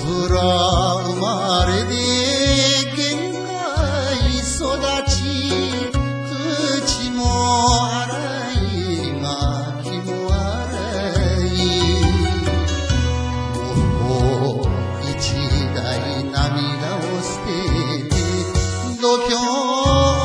僕ら生まれで限界育ち口も荒いが気も荒いもう一台涙を捨てて度胸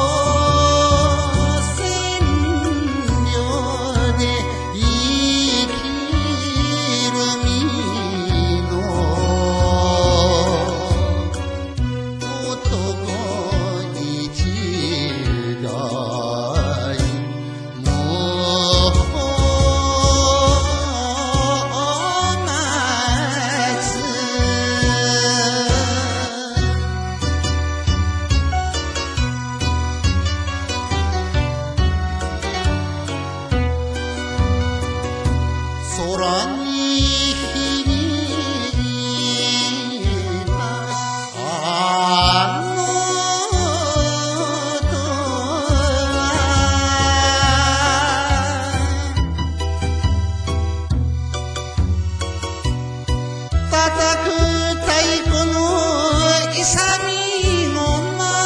空に響いたあの音は叩く太鼓の勇みの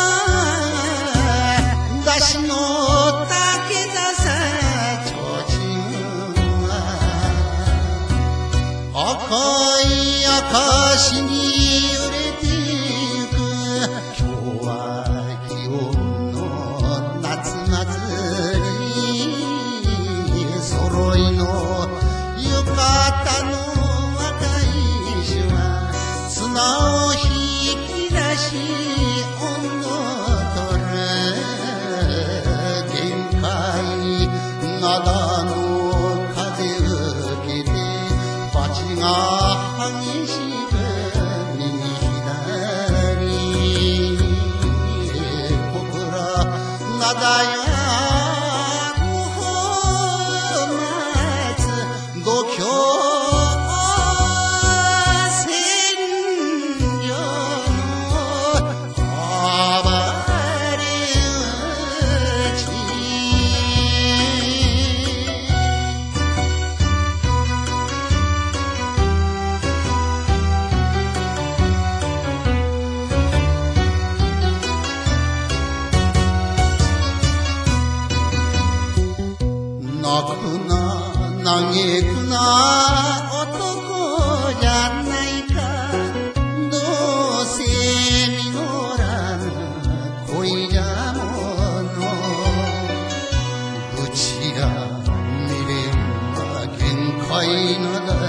間出しの竹笹赤い証に揺れてゆく今日は祇園の夏祭り揃いの浴衣の若い衆は綱を引き出し温度取る限界灘の風受けて街が激しく右左僕ら灘やを待つ度胸千両の暴れ打ち泣くな嘆くな男じゃないかどうせ実らぬ恋じゃものうちら未練は限界なだ